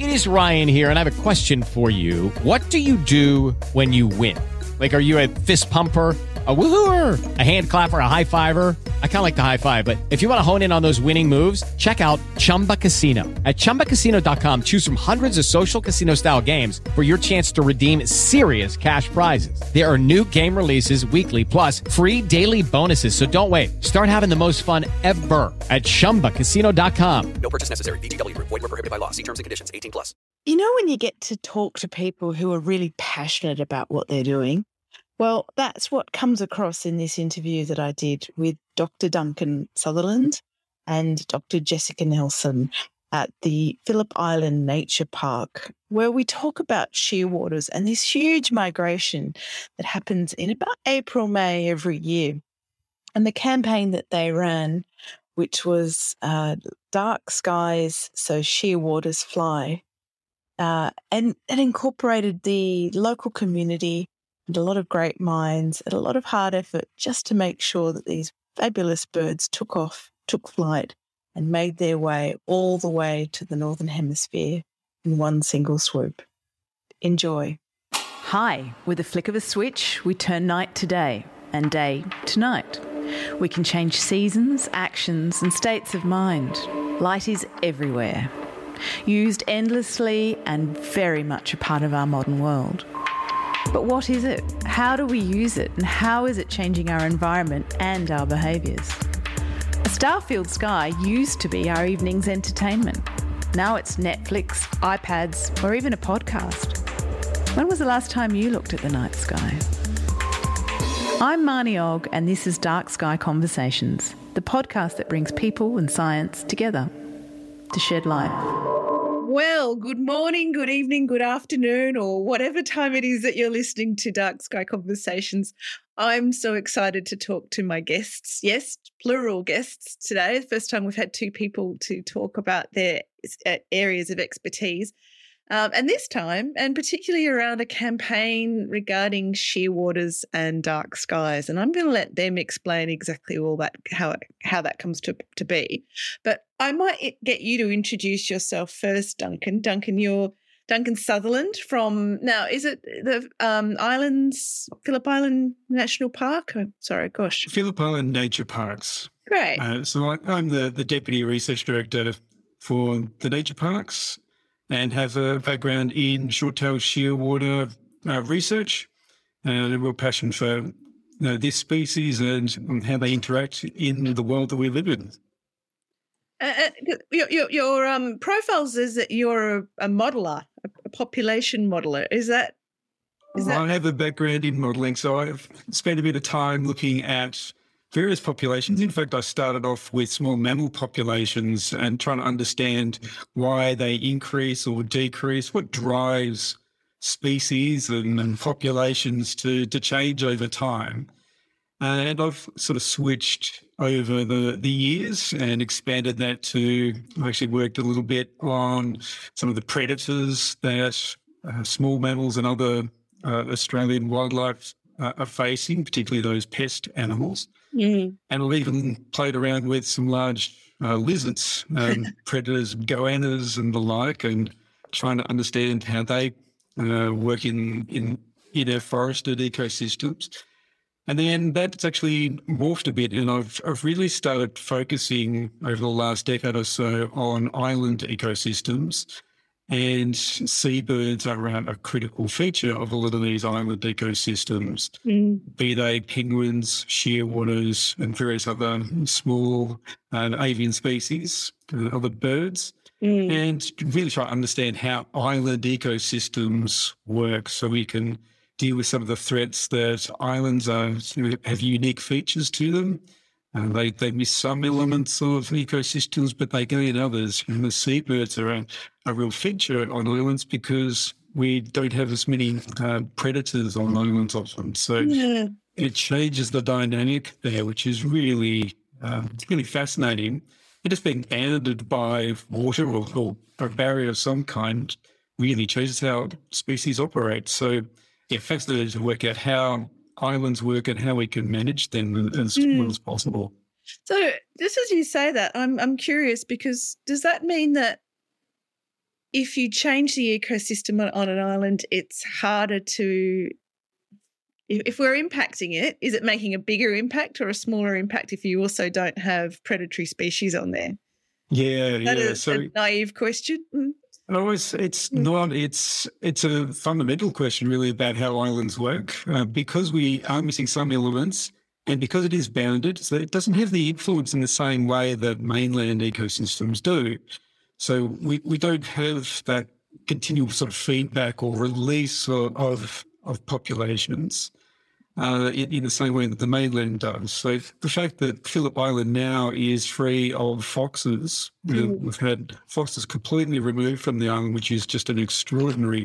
It is Ryan here, and I have a question for you. What do you do when you win? Like, are you a fist pumper, a woohooer, a hand clapper, a high fiver? I kind of like the high five, but if you want to hone in on those winning moves, check out Chumba Casino. At ChumbaCasino.com, choose from hundreds of social casino-style games for your chance to redeem serious cash prizes. There are new game releases weekly, plus free daily bonuses. So don't wait. Start having the most fun ever at ChumbaCasino.com. No purchase necessary. VGW Group. Void where prohibited by law. See terms and conditions. 18 plus. You know, when you get to talk to people who are really passionate about what they're doing, well, that's what comes across in this interview that I did with Dr. Duncan Sutherland and Dr. Jessica Nelson at the Phillip Island Nature Park, where we talk about shearwaters and this huge migration that happens in about April, May every year. And the campaign that they ran, which was Dark Skies So Shearwaters Fly, and it incorporated the local community and a lot of great minds and a lot of hard effort just to make sure that these fabulous birds took flight and made their way all the way to the Northern Hemisphere in one single swoop. Enjoy. Hi, with a flick of a switch, we turn night to day and day to night. We can change seasons, actions and states of mind. Light is everywhere, used endlessly and very much a part of our modern world. But what is it? How do we use it? And how is it changing our environment and our behaviours? A star-filled sky used to be our evening's entertainment. Now it's Netflix, iPads, or even a podcast. When was the last time you looked at the night sky? I'm Marnie Ogg, and this is Dark Sky Conversations, the podcast that brings people and science together to shed light. Well, good morning, good evening, good afternoon, or whatever time it is that you're listening to Dark Sky Conversations. I'm so excited to talk to my guests. Yes, plural guests today. The first time we've had two people to talk about their areas of expertise. And this time, and particularly around a campaign regarding shearwaters and dark skies. And I'm going to let them explain exactly all that, how that comes to be. But I might get you to introduce yourself first, Duncan. Duncan, you're Duncan Sutherland from, now, is it the Phillip Island National Park? Oh, sorry, gosh. Phillip Island Nature Parks. Great. So I'm the Deputy Research Director for the Nature Parks, and have a background in short-tailed shearwater research, and a real passion for this species and how they interact in the world that we live in. Your profile says that you're a modeller, a population modeller. Is that? I have a background in modelling, so I've spent a bit of time looking at various populations. In fact, I started off with small mammal populations and trying to understand why they increase or decrease, what drives species and populations to change over time. And I've sort of switched over the years and expanded that to, I actually worked a little bit on some of the predators that small mammals and other Australian wildlife are facing, particularly those pest animals. Mm. And I've even played around with some large lizards, predators, goannas and the like, and trying to understand how they work in our forested ecosystems. And then that's actually morphed a bit, and I've really started focusing over the last decade or so on island ecosystems. And seabirds are a critical feature of a lot of these island ecosystems, be they penguins, shearwaters, and various other small avian species, other birds, and really try to understand how island ecosystems work so we can deal with some of the threats that islands have unique features to them. They miss some elements of ecosystems, but they gain others. And the seabirds are a real feature on islands because we don't have as many predators on islands often. So it changes the dynamic there, which is really fascinating. And just being bounded by water or a barrier of some kind really changes how species operate. So fascinating to work out how islands work and how we can manage them as well as possible. So just as you say that, I'm curious, because does that mean that if you change the ecosystem on an island, it's harder to, if we're impacting it, is it making a bigger impact or a smaller impact if you also don't have predatory species on there? That is a naive question. It's not. It's a fundamental question really about how islands work because we are missing some elements and because it is bounded, so it doesn't have the influence in the same way that mainland ecosystems do. So we don't have that continual sort of feedback or release of populations in the same way that the mainland does. So the fact that Phillip Island now is free of foxes, we've had foxes completely removed from the island, which is just an extraordinary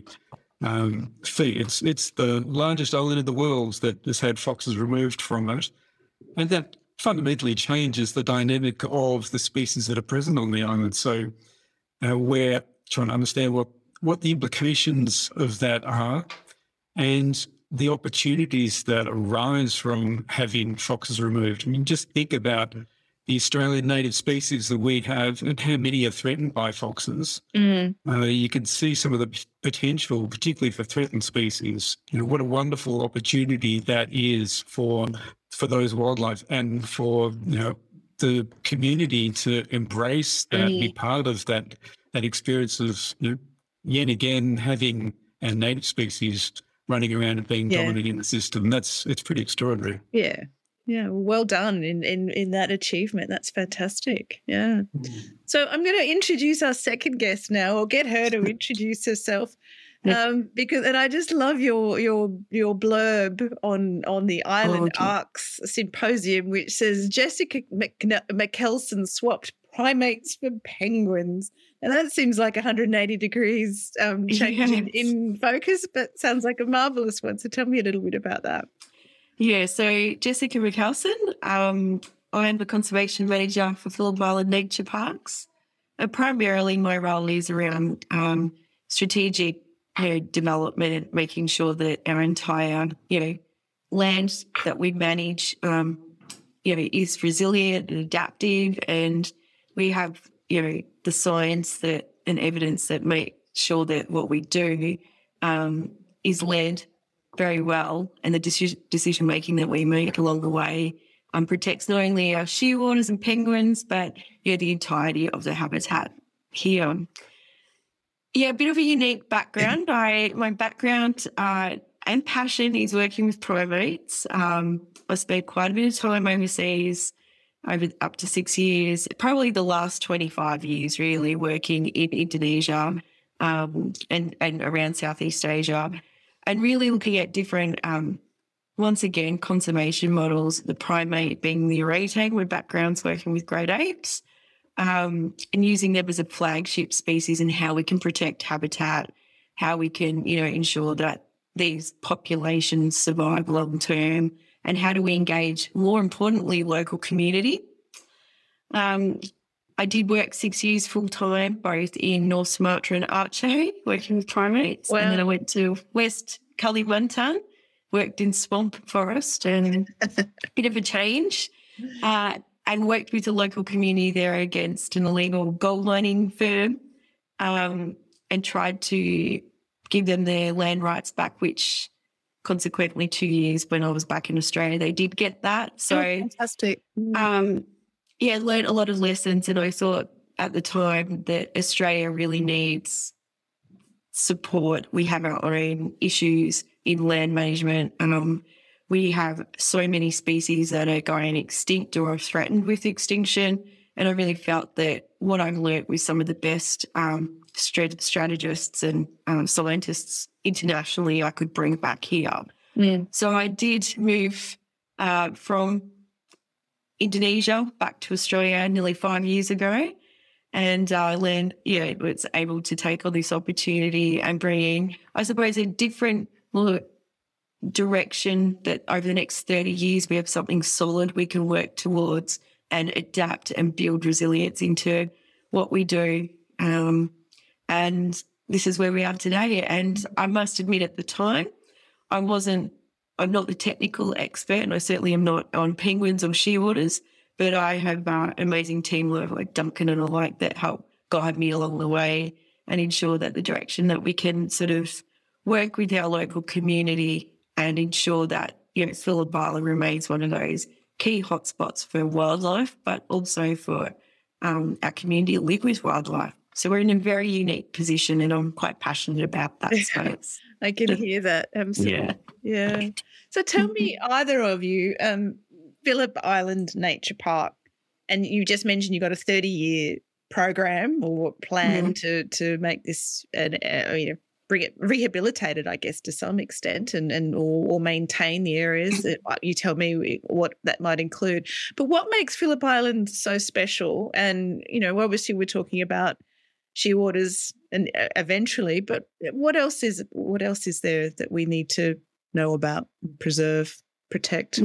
feat. It's the largest island in the world that has had foxes removed from it. And that fundamentally changes the dynamic of the species that are present on the island. So we're trying to understand what the implications of that are and the opportunities that arise from having foxes removed. I mean, just think about the Australian native species that we have and how many are threatened by foxes. You can see some of the potential, particularly for threatened species. What a wonderful opportunity that is for those wildlife and for the community to embrace that, be part of that experience of yet again having our native species running around and being dominant in the system. It's pretty extraordinary. Yeah. Yeah. Well done in that achievement. That's fantastic. Yeah. So I'm going to introduce our second guest now, or get her to introduce herself. Because I just love your blurb on the Island Arcs Symposium, which says Jessica McKelson swapped primates for penguins. And that seems like 180 degrees change in focus, but sounds like a marvellous one. So tell me a little bit about that. Yeah, so Jessica McKelson, I am the Conservation Manager for Phillip Island Nature Parks. Primarily my role is around strategic development, making sure that our entire, land that we manage, is resilient and adaptive, and we have, the science and evidence that make sure that what we do is led very well, and the decision making that we make along the way protects not only our shearwaters and penguins, but the entirety of the habitat here. Yeah, a bit of a unique background. My background and passion is working with primates. I spent quite a bit of time overseas, over up to 6 years, probably the last 25 years really working in Indonesia and around Southeast Asia, and really looking at different, once again, conservation models, the primate being the orangutan, with backgrounds working with great apes, and using them as a flagship species and how we can protect habitat, how we can, ensure that these populations survive long term, and how do we engage, more importantly, local community. I did work 6 years full-time, both in North Sumatra and Aceh, working with primates. Wow. And then I went to West Kalimantan, worked in swamp forest, and a bit of a change, and worked with the local community there against an illegal gold mining firm, and tried to give them their land rights back, which consequently 2 years when I was back in Australia, they did get that. So fantastic. Learned a lot of lessons, and I thought at the time that Australia really needs support. We have our own issues in land management. We have so many species that are going extinct or are threatened with extinction, and I really felt that what I've learnt with some of the best strategists and scientists internationally I could bring back here. So I did move from Indonesia back to Australia nearly 5 years ago, and I was able to take on this opportunity and bring, I suppose, a different direction that over the next 30 years we have something solid we can work towards and adapt and build resilience into what we do. And this is where we are today. And I must admit at the time, I'm not the technical expert, and I certainly am not on penguins or shearwaters, but I have an amazing team like Duncan and the like that help guide me along the way and ensure that the direction that we can sort of work with our local community and ensure that, Phillip Island remains one of those key hotspots for wildlife, but also for our community to live with wildlife. So we're in a very unique position, and I'm quite passionate about that space. I can hear that. Absolutely. Yeah. So tell me, either of you, Phillip Island Nature Park, and you just mentioned you got a 30-year program or plan to make this bring it rehabilitated, I guess, to some extent, or maintain the areas. You tell me what that might include. But what makes Phillip Island so special? And obviously we're talking about shearwaters and eventually, but what else is there that we need to know about, preserve, protect?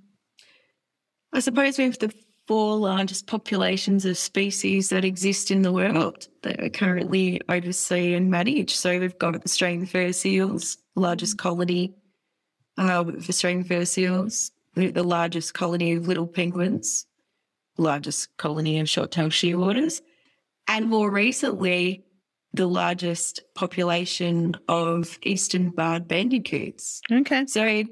I suppose we have the 4 largest populations of species that exist in the world that are currently overseen and managed. So we've got Australian fur seals, the largest colony of Australian fur seals, the largest colony of little penguins, the largest colony of short-tailed shearwaters, and more recently, the largest population of eastern barred bandicoots. Okay. So,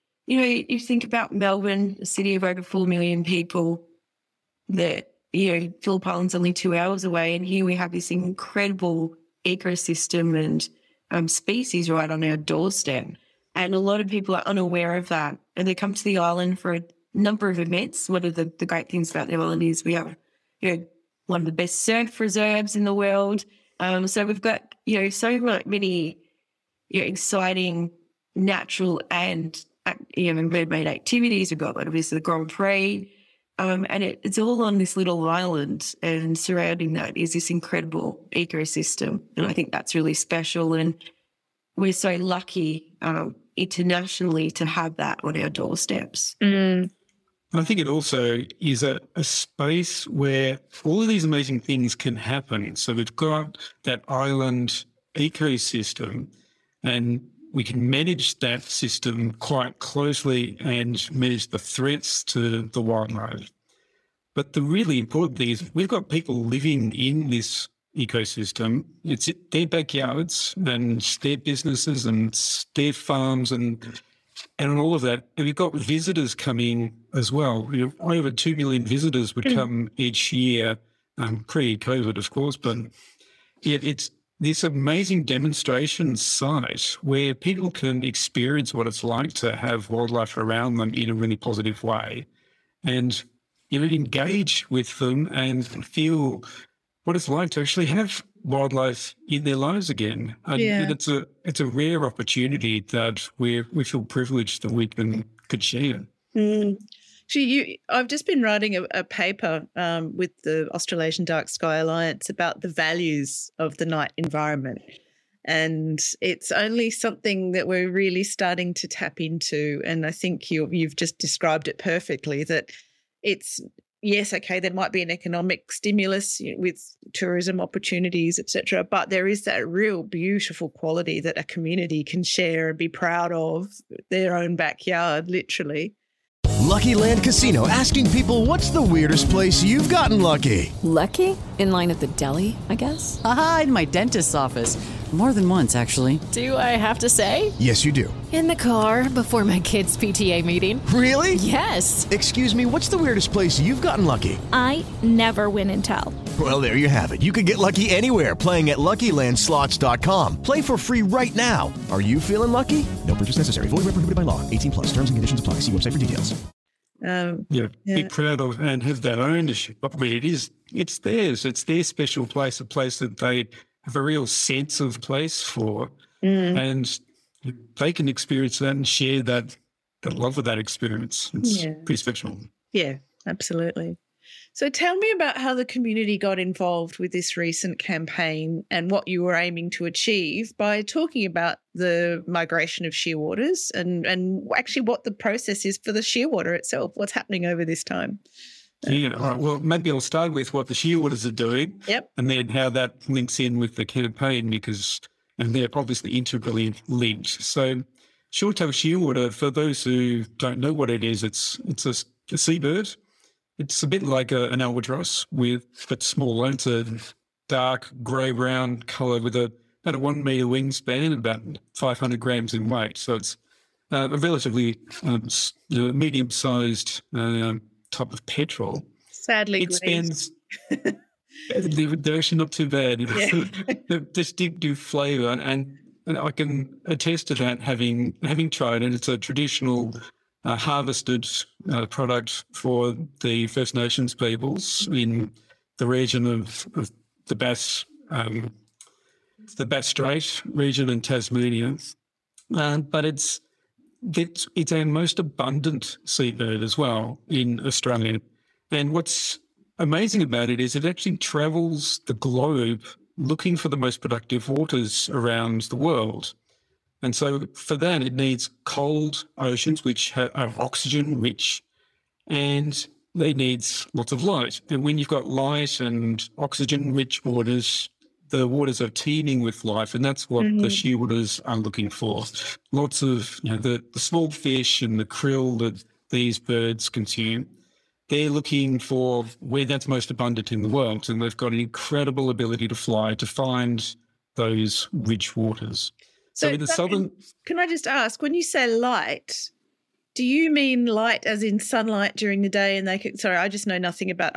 you think about Melbourne, a city of over 4 million people, that, Phillip Island's only 2 hours away, and here we have this incredible ecosystem and species right on our doorstep. And a lot of people are unaware of that, and they come to the island for a number of events. One of the great things about the island is we have, one of the best surf reserves in the world. So we've got, so many exciting natural and man-made activities. We've got obviously the Grand Prix. And it's all on this little island, and surrounding that is this incredible ecosystem. And I think that's really special. And we're so lucky internationally to have that on our doorsteps. And I think it also is a space where all of these amazing things can happen. So we've got that island ecosystem, and we can manage that system quite closely and manage the threats to the wildlife. But the really important thing is we've got people living in this ecosystem. It's their backyards and their businesses and their farms and all of that. And we've got visitors coming as well. Over 2 million visitors would come each year, pre-COVID, of course. But it's this amazing demonstration site where people can experience what it's like to have wildlife around them in a really positive way, and engage with them and feel what it's like to actually have wildlife in their lives again. And it's a rare opportunity that we feel privileged that we could share. I've just been writing a paper with the Australasian Dark Sky Alliance about the values of the night environment. And it's only something that we're really starting to tap into. And I think you've just described it perfectly, that it's, yes, okay, there might be an economic stimulus with tourism opportunities, etc., but there is that real beautiful quality that a community can share and be proud of their own backyard, literally. Lucky Land Casino, asking people, what's the weirdest place you've gotten lucky? Lucky? In line at the deli, I guess? Aha, in my dentist's office. More than once, actually. Do I have to say? Yes, you do. In the car before my kids' PTA meeting. Really? Yes. Excuse me, what's the weirdest place you've gotten lucky? I never win and tell. Well, there you have it. You can get lucky anywhere, playing at LuckyLandSlots.com. Play for free right now. Are you feeling lucky? No purchase necessary. Void where prohibited by law. 18+. Terms and conditions apply. See website for details. Be proud of and have that ownership. I mean, it's theirs. It's their special place, a place that they have a real sense of place for, and they can experience that and share that love of that experience. It's pretty special. Yeah, absolutely. So tell me about how the community got involved with this recent campaign and what you were aiming to achieve by talking about the migration of shearwaters and actually what the process is for the shearwater itself, what's happening over this time. Yeah, all right. Well, maybe I'll start with what the shearwaters are doing, and then how that links in with the campaign, and they're obviously integrally linked. So short-tailed shearwater, for those who don't know what it is, it's a seabird. It's a bit like an albatross but smaller. It's dark grey-brown colour with about a 1 metre wingspan and about 500 grams in weight. So it's a relatively medium-sized type of petrel. Sadly, it spends. They're actually not too bad. The distinctive flavour, and I can attest to that having tried it. It's a traditional harvested product for the First Nations peoples in the region of the Bass Strait region in Tasmania. But it's our most abundant seabird as well in Australia. And what's amazing about it is it actually travels the globe looking for the most productive waters around the world. And so for that, it needs cold oceans, which are oxygen rich, and they need lots of light. And when you've got light and oxygen rich waters, the waters are teeming with life, and that's what the shearwaters are looking for. Lots of the small fish and the krill that these birds consume, they're looking for where that's most abundant in the world, and they've got an incredible ability to fly to find those rich waters. So in the southern... Can I just ask, when you say light, do you mean light as in sunlight during the day? And sorry, I just know nothing about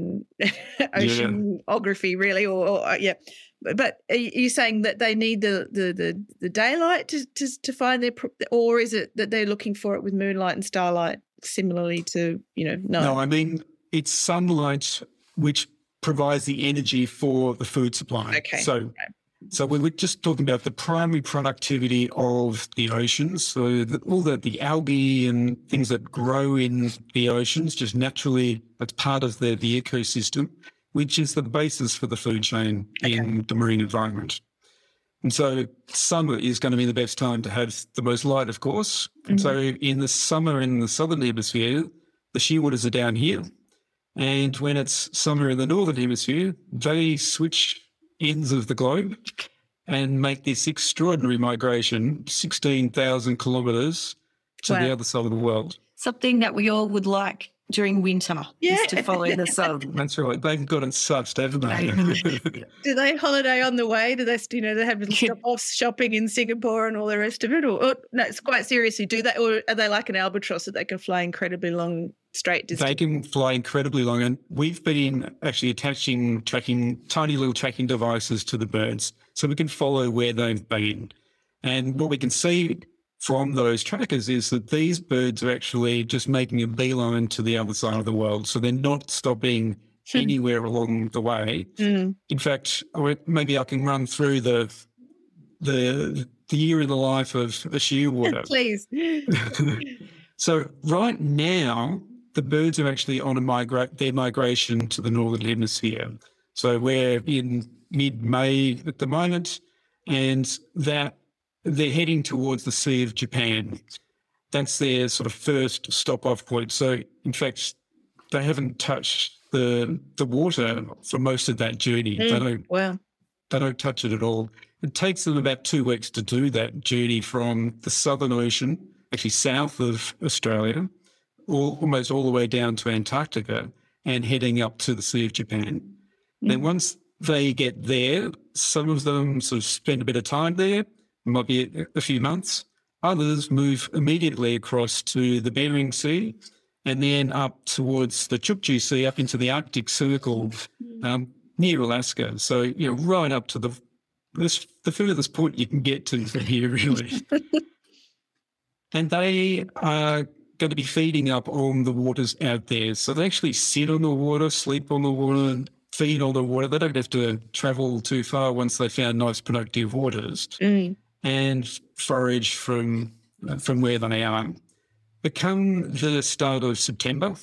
oceanography really, But are you saying that they need the daylight to find their, or is it that they're looking for it with moonlight and starlight, similarly to night? No, I mean it's sunlight which provides the energy for the food supply. Okay. So we were just talking about the primary productivity of the oceans. So all the algae and things that grow in the oceans just naturally, that's part of the ecosystem, which is the basis for the food chain in the marine environment. And so summer is going to be the best time to have the most light, of course. And so in the summer in the southern hemisphere, the shearwaters are down here. And when it's summer in the northern hemisphere, they switch ends of the globe and make this extraordinary migration, 16,000 kilometres to the other side of the world. Something that we all would like during winter is to follow the sun. That's right. They've got it sussed, haven't they? Do they holiday on the way? Do they, they have stop-offs shopping in Singapore and all the rest of it? Or no, it's quite seriously, do they, or are they like an albatross that they can fly incredibly long straight distance? They can fly incredibly long, and we've been actually attaching tiny little tracking devices to the birds so we can follow where they've been. And what we can see from those trackers is that these birds are actually just making a beeline to the other side of the world. So they're not stopping anywhere along the way. In fact, maybe I can run through the year in the life of a shearwater. Please. So right now, the birds are actually on their migration to the northern hemisphere. So we're in mid-May at the moment, and that they're heading towards the Sea of Japan. That's their sort of first stop-off point. So, in fact, they haven't touched the water for most of that journey. They don't touch it at all. It takes them about 2 weeks to do that journey from the Southern Ocean, actually south of Australia, almost all the way down to Antarctica and heading up to the Sea of Japan. Then once they get there, some of them sort of spend a bit of time there, might be a few months. Others move immediately across to the Bering Sea and then up towards the Chukchi Sea, up into the Arctic Circle near Alaska. So, right up to the furthest point you can get to from here, really. And they are going to be feeding up on the waters out there. So they actually sit on the water, sleep on the water, feed on the water. They don't have to travel too far once they found nice, productive waters. And forage from where they are. But come the start of September,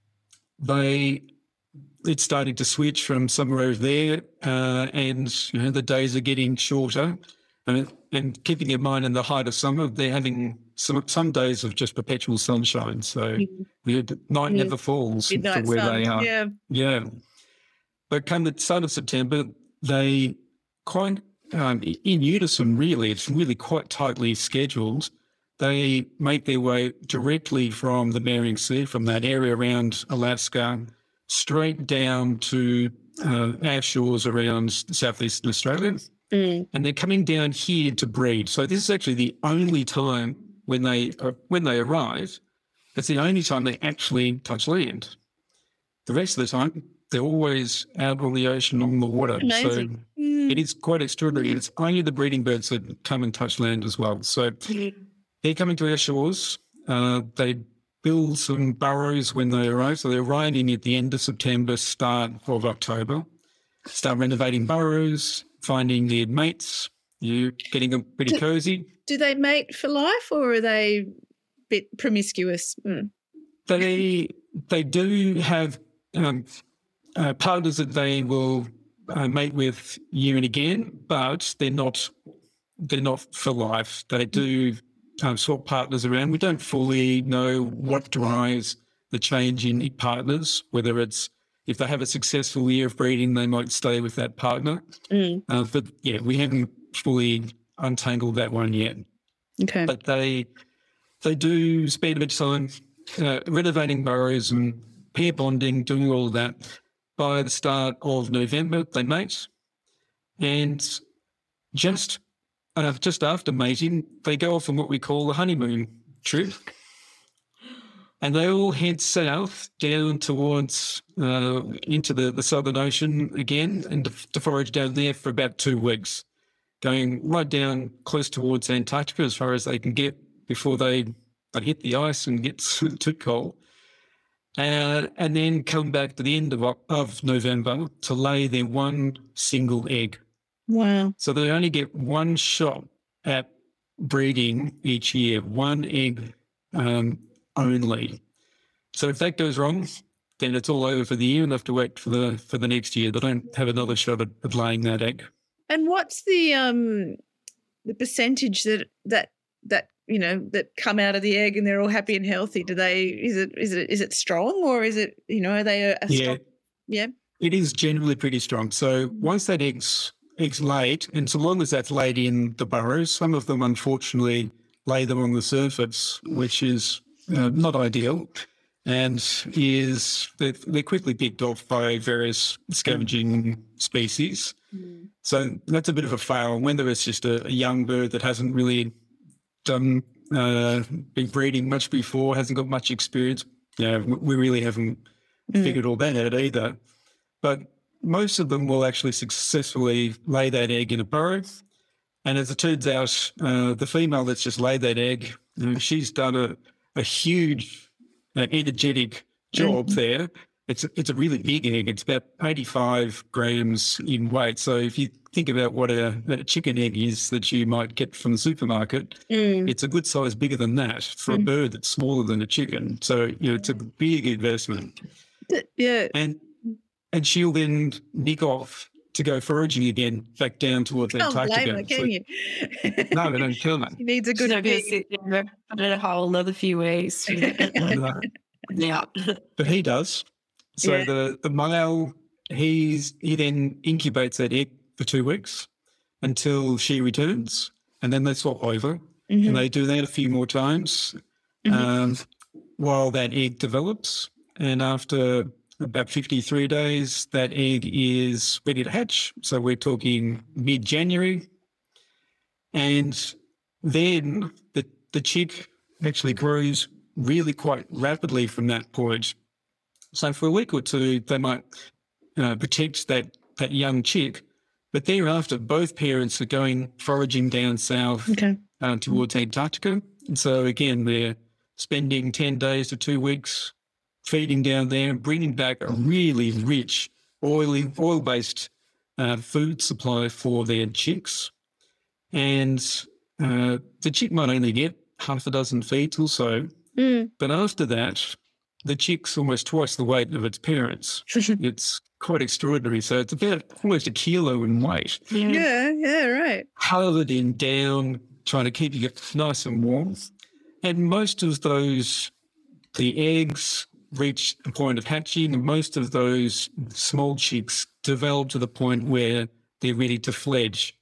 it's starting to switch from somewhere over there, and the days are getting shorter. And keeping in mind, in the height of summer, they're having some days of just perpetual sunshine. So the night never falls from where they are. Yeah. But come the start of September, they quite in unison, really, it's really quite tightly scheduled. They make their way directly from the Bering Sea, from that area around Alaska, straight down to our shores around southeastern Australia, and they're coming down here to breed. So this is actually the only time when they arrive. That's the only time they actually touch land. The rest of the time, they're always out on the ocean, on the water. Amazing. So it is quite extraordinary. It's only the breeding birds that come and touch land as well. So they're coming to our shores. They build some burrows when they arrive. So they're arriving at the end of September, start of October. Start renovating burrows, finding their mates. You're getting them pretty cozy. Do they mate for life, or are they a bit promiscuous? They do have partners that they will mate with year and again, but they're not for life. They do swap partners around. We don't fully know what drives the change in partners, whether it's if they have a successful year of breeding, they might stay with that partner. But yeah, we haven't fully untangled that one yet. Okay. But they do spend a bit of time renovating burrows and pair bonding, doing all of that. By the start of November, they mate. And just after mating, they go off on what we call the honeymoon trip. And they all head south down towards into the Southern Ocean again and to forage down there for about 2 weeks, going right down close towards Antarctica as far as they can get before they hit the ice and get too cold. And then come back to the end of November to lay their one single egg. Wow. So they only get one shot at breeding each year, one egg only. So if that goes wrong, then it's all over for the year and they have to wait for the next year. They don't have another shot at laying that egg. And what's the percentage that come out of the egg and they're all happy and healthy? Is it strong, or is it, are they a strong? Yeah. It is generally pretty strong. So once that egg's laid, and so long as that's laid in the burrows, some of them unfortunately lay them on the surface, which is not ideal, and they're quickly picked off by various scavenging species. So that's a bit of a fail. Whether it's just a young bird that hasn't really been breeding much before, hasn't got much experience, we really haven't figured all that out either. But most of them will actually successfully lay that egg in a burrow. And as it turns out, the female that's just laid that egg, she's done a huge, energetic job there. It's a really big egg. It's about 85 grams in weight. So if you think about what a chicken egg is that you might get from the supermarket, it's a good size bigger than that for a bird that's smaller than a chicken. So, it's a big investment. Yeah. And she'll then nick off to go foraging again back down towards Antarctica. Blame her, can you? No, they don't kill her. She needs a good sit there put in a hole another few weeks. No. Yeah. But he does. So the male, he then incubates that egg for 2 weeks until she returns, and then they swap over. And they do that a few more times while that egg develops. And after about 53 days, that egg is ready to hatch. So we're talking mid-January. And then the chick actually grows really quite rapidly from that point. So for a week or two, they might protect that young chick. But thereafter, both parents are going foraging down south towards Antarctica. And so again, they're spending 10 days to 2 weeks feeding down there and bringing back a really rich, oil-based food supply for their chicks. And the chick might only get half a dozen feeds or so. But after that, the chick's almost twice the weight of its parents. It's quite extraordinary. So it's about almost a kilo in weight. Yeah, right. Huddled in down, trying to keep you nice and warm. And most of those, the eggs reach a point of hatching, and most of those small chicks develop to the point where they're ready to fledge.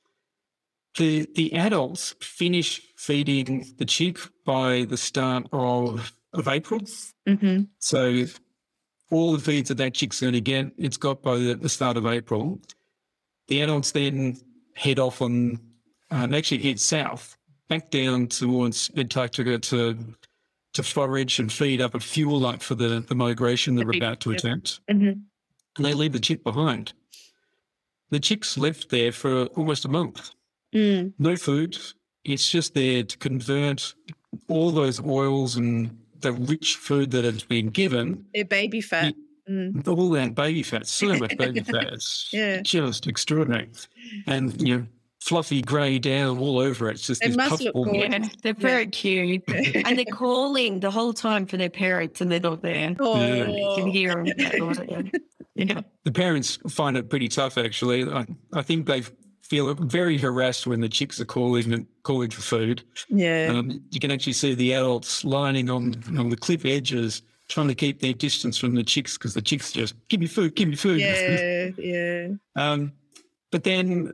The adults finish feeding the chick by the start of April. So all the feeds that chick's going to get, it's got by the start of April. The adults then head off on, actually head south, back down towards Antarctica to forage and feed up and fuel up for the migration they're about to attempt. Mm-hmm. And they leave the chick behind. The chick's left there for almost a month. No food. It's just there to convert all those oils and the rich food that has been given. Their baby fat. All that baby fat, so much baby fat. It's just extraordinary. And, fluffy grey down all over it. It's just this puffball. Yeah, they're very cute. And they're calling the whole time for their parents and they're not there. Oh. Yeah. You can hear them. Yeah. The parents find it pretty tough, actually. I think they feel very harassed when the chicks are calling for food. Yeah. You can actually see the adults lining on the cliff edges trying to keep their distance from the chicks because the chicks just, give me food. Yeah. But then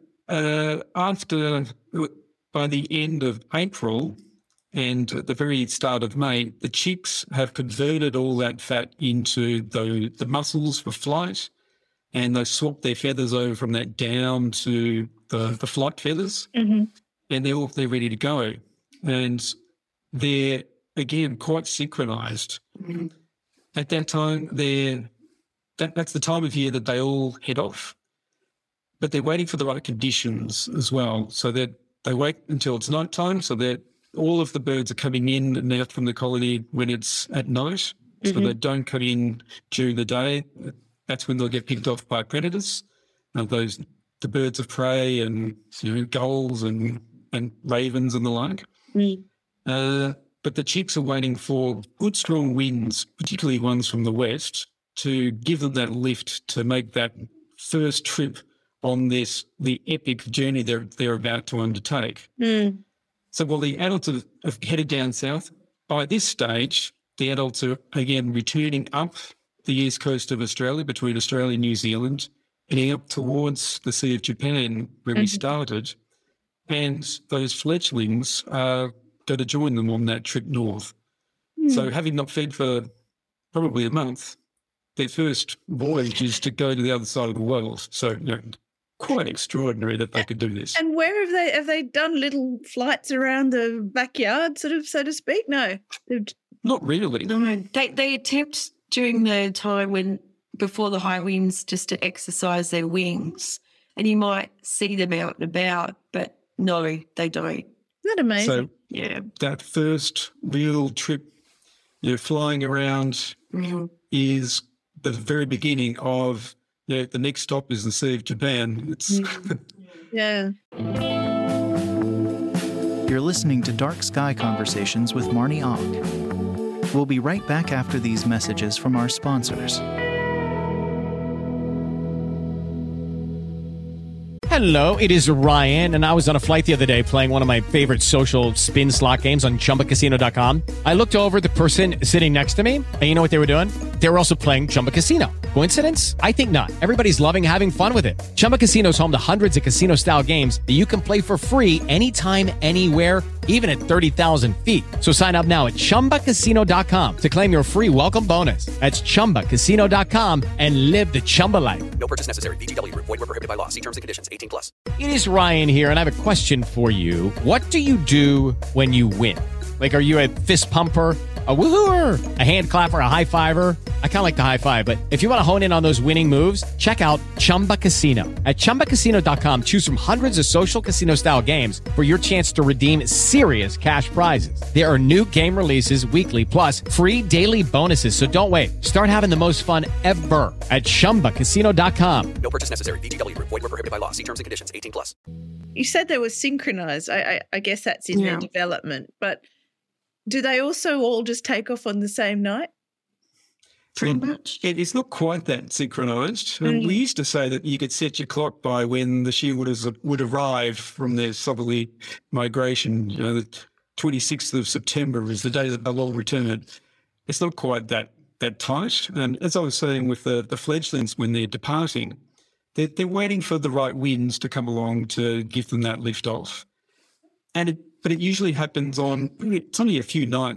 by the end of April and at the very start of May, the chicks have converted all that fat into the muscles for flight, and they swap their feathers over from that down to the flight feathers, and they're ready to go. And they're, again, quite synchronised. At that time, that's the time of year that they all head off. But they're waiting for the right conditions as well. So that they wait until it's night time, so that all of the birds are coming in and out from the colony when it's at night. So they don't come in during the day. That's when they'll get picked off by predators. The birds of prey and gulls and ravens and the like. But the chicks are waiting for good strong winds, particularly ones from the west, to give them that lift to make that first trip on the epic journey they're about to undertake. So while the adults have headed down south, by this stage, the adults are again returning up the east coast of Australia, between Australia and New Zealand, heading up towards the Sea of Japan where we started. And those fledglings are going to join them on that trip north. So having not fed for probably a month, their first voyage is to go to the other side of the world. So, quite extraordinary that they could do this. And where have they done little flights around the backyard, sort of, so to speak? No. Not really. No. They attempt during the time before the high winds just to exercise their wings, and you might see them out and about, but no, they don't. Isn't that amazing? So that first real trip, flying around is the very beginning of the next stop is the Sea of Japan. Yeah. You're listening to Dark Sky Conversations with Marnie Ogg. We'll be right back after these messages from our sponsors. Hello, it is Ryan, and I was on a flight the other day playing one of my favorite social spin slot games on ChumbaCasino.com. I looked over at the person sitting next to me, and you know what they were doing? They were also playing Chumba Casino. Coincidence? I think not. Everybody's loving having fun with it. Chumba Casino is home to hundreds of casino-style games that you can play for free anytime, anywhere, even at 30,000 feet. So sign up now at ChumbaCasino.com to claim your free welcome bonus. That's ChumbaCasino.com and live the Chumba life. No purchase necessary. VGW. Void where prohibited by law. See terms and conditions. 18+. It is Ryan here, and I have a question for you. What do you do when you win? Like, are you a fist pumper, a woohooer, a hand clapper, a high fiver? I kind of like the high five, but if you want to hone in on those winning moves, check out Chumba Casino. At ChumbaCasino.com, choose from hundreds of social casino-style games for your chance to redeem serious cash prizes. There are new game releases weekly, plus free daily bonuses. So don't wait. Start having the most fun ever at ChumbaCasino.com. No purchase necessary. VGW. Void where prohibited by law. See terms and conditions. 18+. You said they were synchronized. I guess that's in their development, but do they also all just take off on the same night? Pretty much. It's not quite that synchronised. We used to say that you could set your clock by when the shearwaters would arrive from their southerly migration. The 26th of September is the day that they'll all return. It's not quite that tight. And as I was saying with the fledglings, when they're departing, they're waiting for the right winds to come along to give them that lift off. But it usually happens it's only a few nights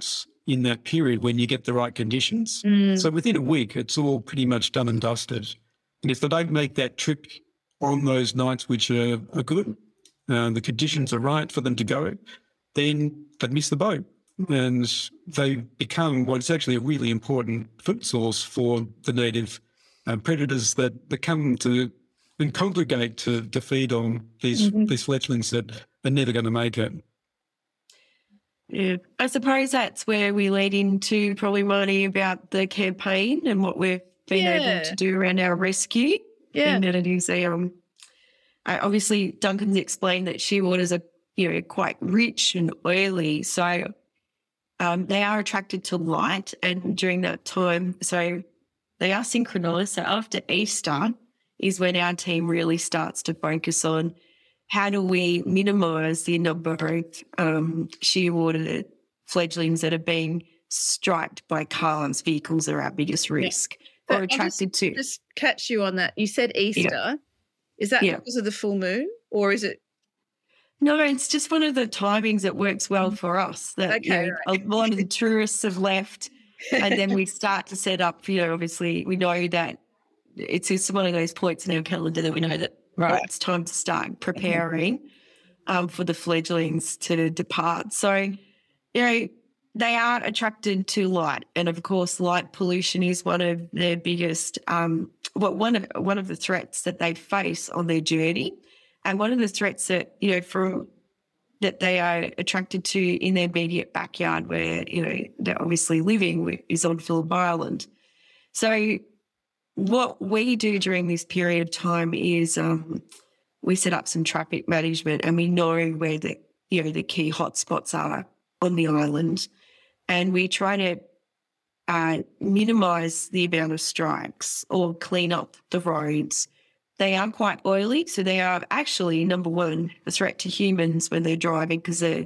in that period when you get the right conditions. So within a week, it's all pretty much done and dusted. And if they don't make that trip on those nights which are good, the conditions are right for them to go, then they miss the boat. And they become what's actually a really important food source for the native predators that come to and congregate to feed on these fledglings that are never going to make it. Yeah, I suppose that's where we lead into probably, Marnie, about the campaign and what we've been able to do around our rescue. Yeah, and that it is obviously Duncan's explained that shearwaters are quite rich and oily, so they are attracted to light, and during that time, so they are synchronised. So after Easter is when our team really starts to focus on how do we minimise the number of shearwater fledglings that are being striked by cars, vehicles are our biggest risk. Yeah. Or attracted to. Just catch you on that. You said Easter. Yeah. Is that because of the full moon, or is it? No, it's just one of the timings that works well for us. That a lot of the tourists have left, and then we start to set up. Obviously, we know that it's just one of those points in our calendar that we know that it's time to start preparing for the fledglings to depart. So, they are attracted to light, and of course, light pollution is one of their biggest, one of the threats that they face on their journey, and one of the threats that that they are attracted to in their immediate backyard, where they're obviously living, is on Phillip Island. So, what we do during this period of time is we set up some traffic management, and we know where the key hotspots are on the island, and we try to minimise the amount of strikes or clean up the roads. They are quite oily, so they are actually, number one, a threat to humans when they're driving, because they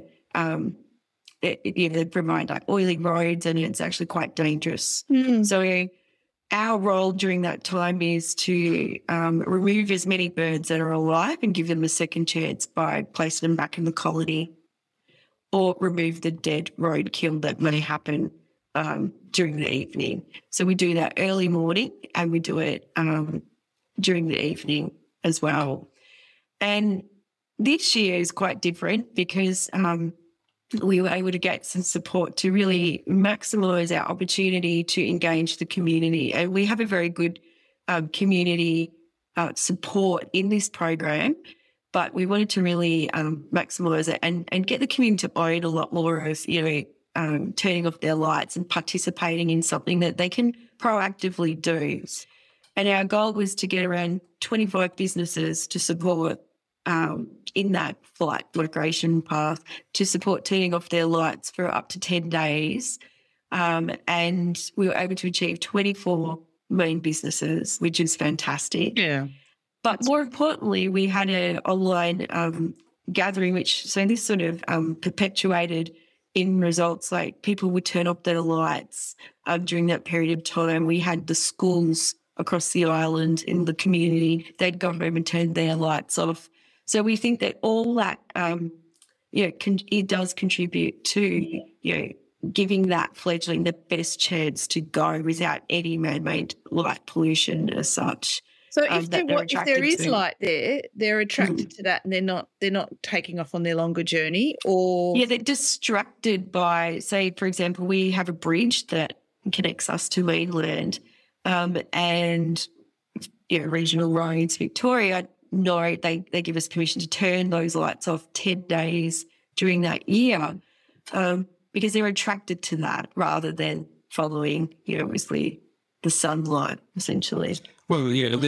provide like oily roads, and it's actually quite dangerous. So our role during that time is to remove as many birds that are alive and give them a second chance by placing them back in the colony, or remove the dead roadkill that may happen during the evening. So we do that early morning, and we do it during the evening as well. And this year is quite different because we were able to get some support to really maximise our opportunity to engage the community. And we have a very good community support in this program, but we wanted to really maximise it and get the community to own a lot more of, turning off their lights and participating in something that they can proactively do. And our goal was to get around 25 businesses to support in that flight migration path, to support turning off their lights for up to 10 days. And we were able to achieve 24 main businesses, which is fantastic. Yeah. But more importantly, we had an online gathering, so this sort of perpetuated in results, like people would turn off their lights during that period of time. We had the schools across the island in the community, they'd go home and turn their lights off. So we think that all that, it does contribute to, giving that fledgling the best chance to go without any man-made light pollution as such. So if there is light there, they're attracted to that, and they're not taking off on their longer journey, or they're distracted by, say, for example, we have a bridge that connects us to mainland, and regional roads, Victoria. No, they give us permission to turn those lights off 10 days during that year, because they're attracted to that rather than following, obviously the sunlight, essentially. Well,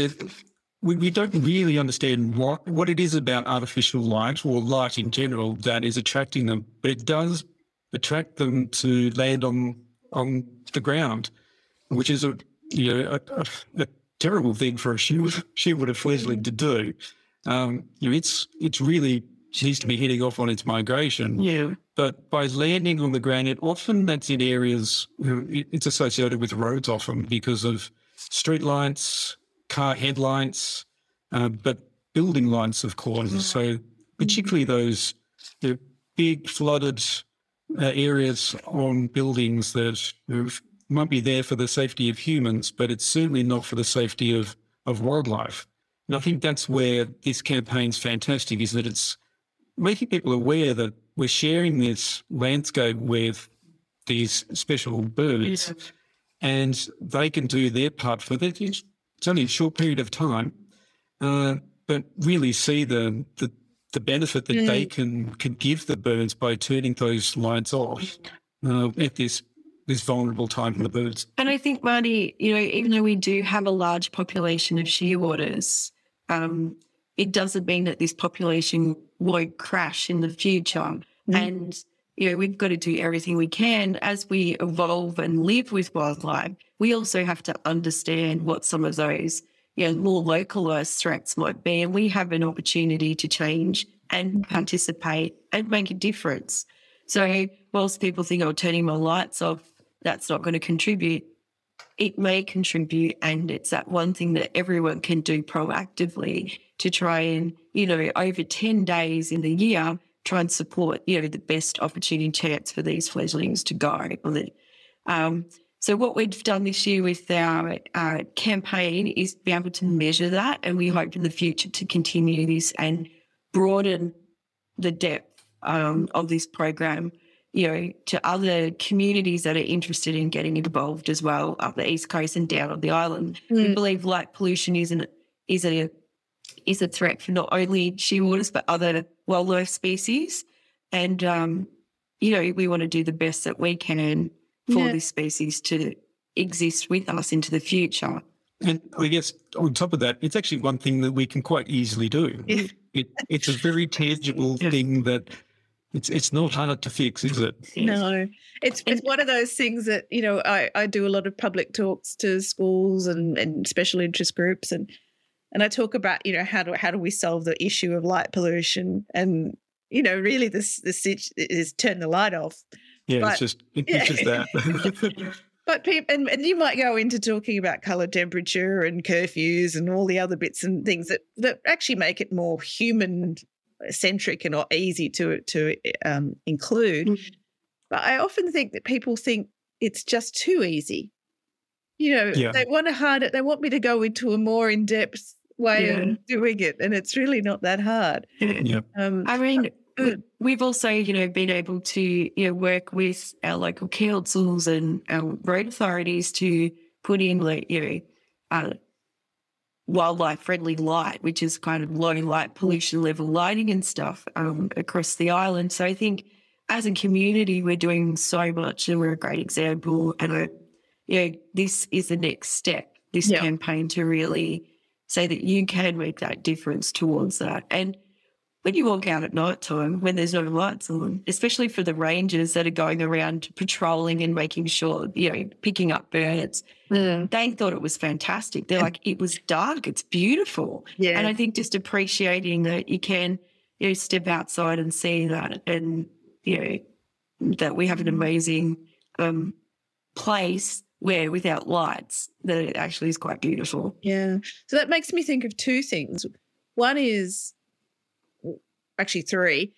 we don't really understand what it is about artificial light or light in general that is attracting them, but it does attract them to land on the ground, which is a terrible thing for a shearwater fledgling to do. It's really needs to be heading off on its migration. Yeah. But by landing on the ground, often that's in areas, it's associated with roads often because of street lights, car headlights, but building lights, of course. So particularly those big flooded areas on buildings that might be there for the safety of humans, but it's certainly not for the safety of wildlife. And I think that's where this campaign's fantastic, is that it's making people aware that we're sharing this landscape with these special birds, and they can do their part for it. It's only a short period of time, but really see the benefit that they can give the birds by turning those lights off at this vulnerable time for the birds. And I think, Marty, even though we do have a large population of shearwaters, it doesn't mean that this population won't crash in the future. And, we've got to do everything we can as we evolve and live with wildlife. We also have to understand what some of those more localised threats might be, and we have an opportunity to change and participate and make a difference. So whilst people think, turning my lights off, that's not going to contribute, it may contribute, and it's that one thing that everyone can do proactively to try and, over 10 days in the year, try and support, the best opportunity chance for these fledglings to go on it. So what we've done this year with our campaign is be able to measure that, and we hope in the future to continue this and broaden the depth of this program, to other communities that are interested in getting involved as well up the East Coast and down on the island. We believe light pollution is a threat for not only shearwaters but other wildlife species, and we want to do the best that we can for this species to exist with us into the future. And I guess on top of that, it's actually one thing that we can quite easily do. It's a very tangible thing that it's not hard to fix, is it? No, it's one of those things that, I do a lot of public talks to schools and special interest groups, and I talk about, how do we solve the issue of light pollution, and, really the stitch is turn the light off. Yeah, but, it's just that. But people, and you might go into talking about colour temperature and curfews and all the other bits and things that actually make it more human-centric and not easy to include. But I often think that people think it's just too easy. They want to hard it. They want me to go into a more in-depth way of doing it, and it's really not that hard. We've also, been able to work with our local councils and our road authorities to put in wildlife-friendly light, which is kind of low light pollution level lighting and stuff across the island. So I think as a community we're doing so much, and we're a great example. And this is the next step, this campaign, to really say that you can make that difference towards that. And when you walk out at night time, when there's no lights on, especially for the rangers that are going around patrolling and making sure, picking up birds, they thought it was fantastic. They're like, it was dark, it's beautiful. Yeah. And I think just appreciating that you can, step outside and see that, and, that we have an amazing place where without lights, that it actually is quite beautiful. Yeah. So that makes me think of two things. One is, actually three.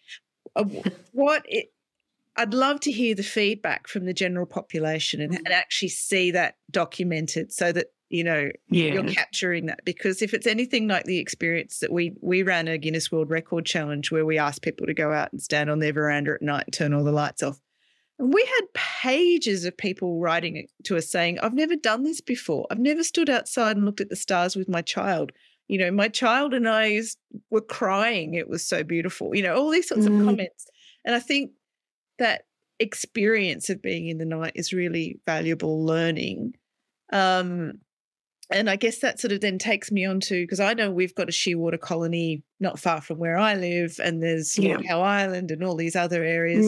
I'd love to hear the feedback from the general population and actually see that documented, so that you're capturing that. Because if it's anything like the experience that we ran a Guinness World Record challenge where we asked people to go out and stand on their veranda at night and turn all the lights off, and we had pages of people writing to us saying, "I've never done this before. I've never stood outside and looked at the stars with my child. My child and I were crying. It was so beautiful." All these sorts of comments. And I think that experience of being in the night is really valuable learning. And I guess that sort of then takes me on to, because I know we've got a shearwater colony not far from where I live, and there's Lord Howe Island and all these other areas.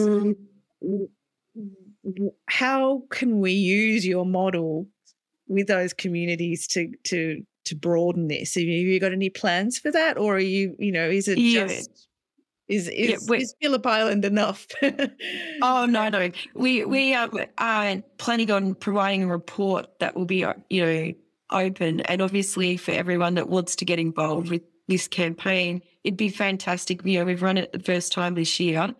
How can we use your model with those communities to broaden this? Have you got any plans for that, or are you, is it just is Phillip Island enough? Oh no, we are planning on providing a report that will be open, and obviously for everyone that wants to get involved with this campaign, it'd be fantastic. We've run it the first time this year.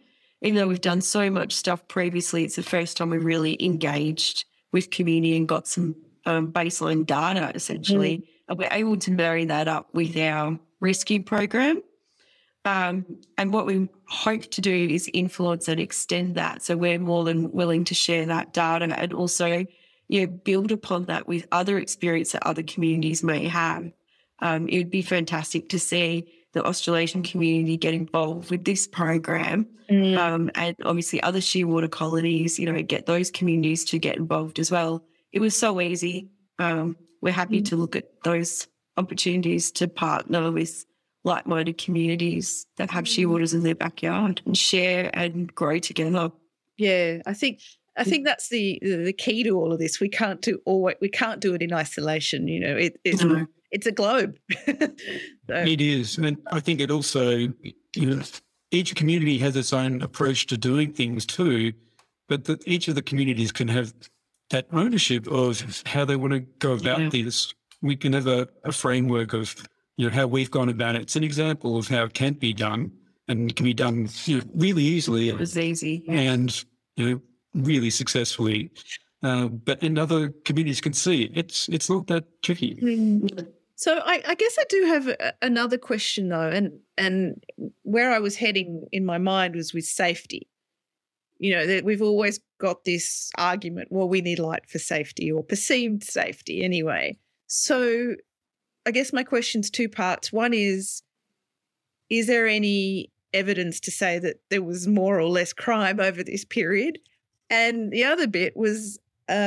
even though we've done so much stuff previously, it's the first time we've really engaged with community and got some baseline data, essentially. And we're able to marry that up with our rescue program. And what we hope to do is influence and extend that. So we're more than willing to share that data and also build upon that with other experience that other communities may have. It would be fantastic to see the Australasian community get involved with this program, and obviously other shearwater colonies, get those communities to get involved as well. It was so easy. We're happy to look at those opportunities to partner with like-minded communities that have shearwaters in their backyard and share and grow together. Yeah, I think that's the key to all of this. We can't do it in isolation. It's a globe. It is, and I think it also, each community has its own approach to doing things too, but each of the communities can have that ownership of how they want to go about this. We can have a framework of how we've gone about it. It's an example of how it can be done, and it can be done really easily. It was easy. And really successfully. But in other communities can see it's not that tricky. So I guess I do have another question though, and where I was heading in my mind was with safety. That we've always got this argument, well, we need light for safety or perceived safety anyway. So I guess my question's two parts. One is there any evidence to say that there was more or less crime over this period? And the other bit was,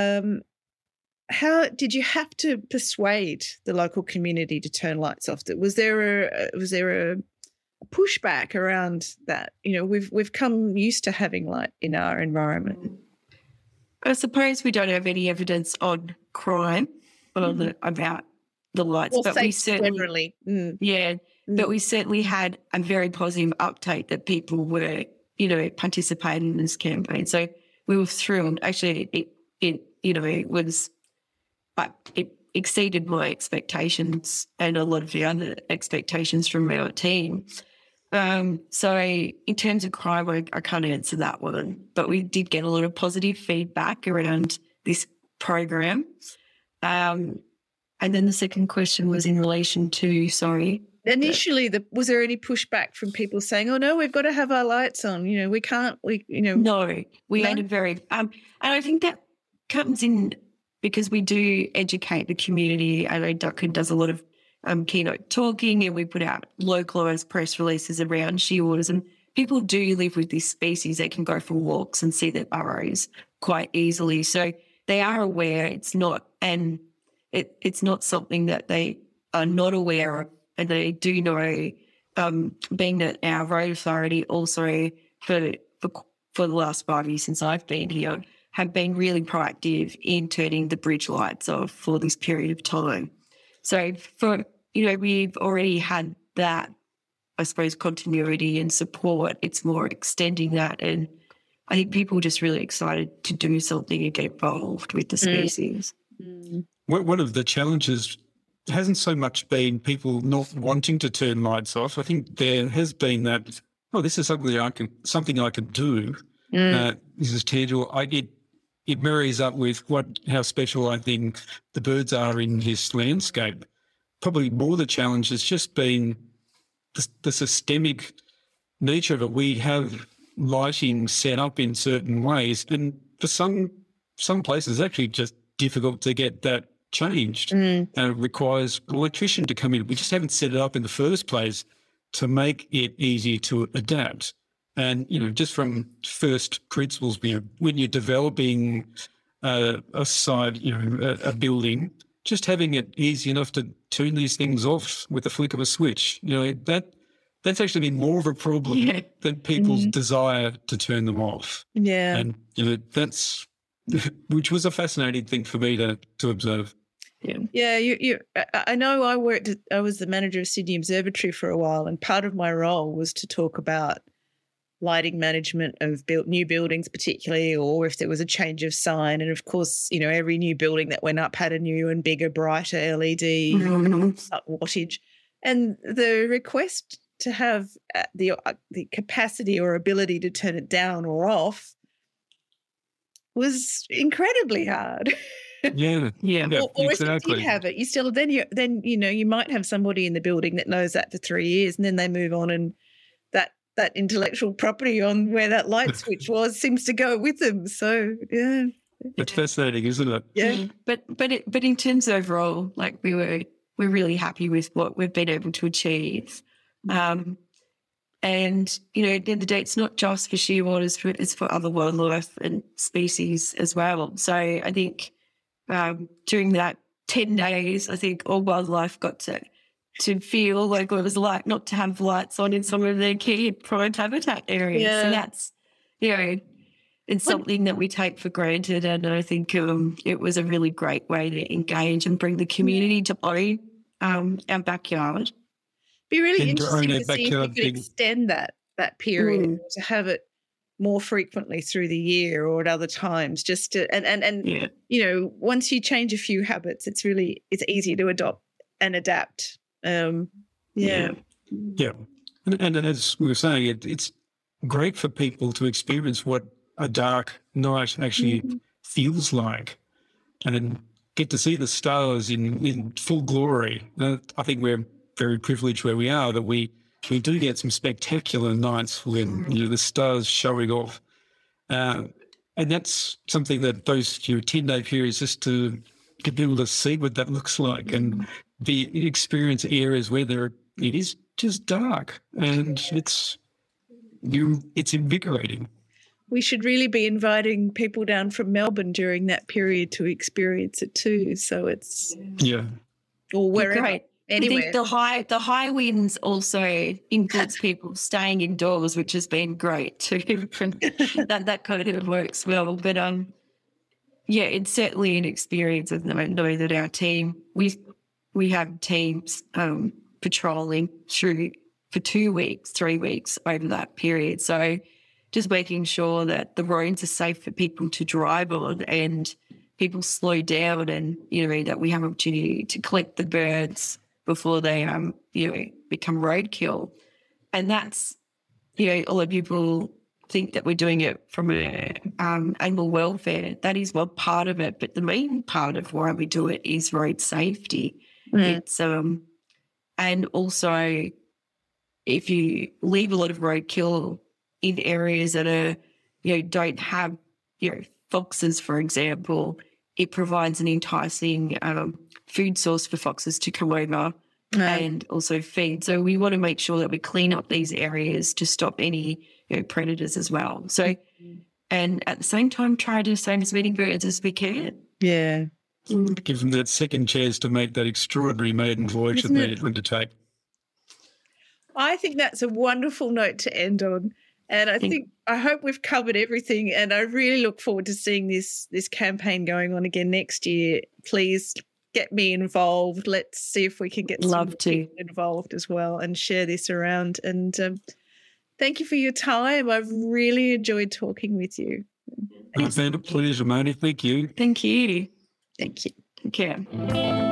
how did you have to persuade the local community to turn lights off? Was there a pushback around that? We've come used to having light in our environment. I suppose we don't have any evidence on crime about the lights, or but we certainly, generally, but we certainly had a very positive uptake that people were, participating in this campaign. So we were thrilled. Actually, it exceeded my expectations and a lot of the other expectations from our team. So in terms of crime, I can't answer that one, but we did get a lot of positive feedback around this program. And then the second question was in relation to, initially, was there any pushback from people saying, "Oh no, we've got to have our lights on"? We can't. No, we had a very, and I think that comes in because we do educate the community. I know Duncan does a lot of keynote talking, and we put out localised press releases around shearwaters, and people do live with this species. They can go for walks and see their burrows quite easily, so they are aware. It's not, and it's not something that they are not aware of, and they do know. Being that our road authority also for the last 5 years since I've been here have been really proactive in turning the bridge lights off for this period of time. So we've already had that, I suppose, continuity and support. It's more extending that, and I think people are just really excited to do something and get involved with the species. One of the challenges hasn't so much been people not wanting to turn lights off. I think there has been that, this is something I can do. This is tangible. It marries up with how special I think the birds are in this landscape. Probably more the challenge has just been the systemic nature of it. We have lighting set up in certain ways, and for some places it's actually just difficult to get that changed, and it requires an electrician to come in. We just haven't set it up in the first place to make it easy to adapt. And, just from first principles, when you're developing a site, a building, just having it easy enough to turn these things off with the flick of a switch, that's actually been more of a problem than people's desire to turn them off. Yeah. And, that's, which was a fascinating thing for me to observe. Yeah. I know I was the manager of Sydney Observatory for a while, and part of my role was to talk about lighting management of new buildings particularly, or if there was a change of sign. And of course, every new building that went up had a new and bigger, brighter LED wattage. And the request to have the capacity or ability to turn it down or off was incredibly hard. Yeah. Or if exactly. you did have it, you still then you might have somebody in the building that knows that for 3 years, and then they move on, and that intellectual property on where that light switch was seems to go with them. So yeah, it's fascinating, isn't it? Yeah. But in terms of overall, like we're really happy with what we've been able to achieve. And, you know, at the end of the day, it's not just for shearwaters, it's for other wildlife and species as well. So I think during that 10 days, I think all wildlife got to feel like what it was like not to have lights on in some of their key prime habitat areas. Yeah. So that's, you know, it's something that we take for granted. And I think it was a really great way to engage and bring the community to own our backyard. Be really And to own interesting our to see if we backyard could thing. extend that period to have it more frequently through the year or at other times. Just to and you know, once you change a few habits, it's easy to adopt and adapt. Yeah. And as we were saying, it's great for people to experience what a dark night actually feels like, and then get to see the stars in full glory. I think we're very privileged where we are that we do get some spectacular nights when the stars showing off, and that's something that those 10-day periods just to get people to see what that looks like and experience areas where it is just dark and it's invigorating. We should really be inviting people down from Melbourne during that period to experience it too. So it's or wherever. Great. Anyway, I think the high winds also influence people staying indoors, which has been great too. that kind of works well. But it's certainly an experience. I know that our team we have teams patrolling through for 2 weeks, 3 weeks over that period. So just making sure that the roads are safe for people to drive on and people slow down, and that we have an opportunity to collect the birds before they become roadkill. And that's a lot of people think that we're doing it from animal welfare. That is one part of it, but the main part of why we do it is road safety. It's and also if you leave a lot of roadkill in areas that are don't have foxes, for example, it provides an enticing food source for foxes to come over and also feed. So we want to make sure that we clean up these areas to stop any predators as well. So, and at the same time, try to save as many birds as we can. Yeah. Gives them that second chance to make that extraordinary maiden voyage that they undertake. I think that's a wonderful note to end on. And I hope we've covered everything, and I really look forward to seeing this campaign going on again next year. Please get me involved. Let's see if we can get some people involved as well and share this around. And thank you for your time. I've really enjoyed talking with you. It's been a pleasure, Moni. Thank you. Thank you. Thank you. Take care.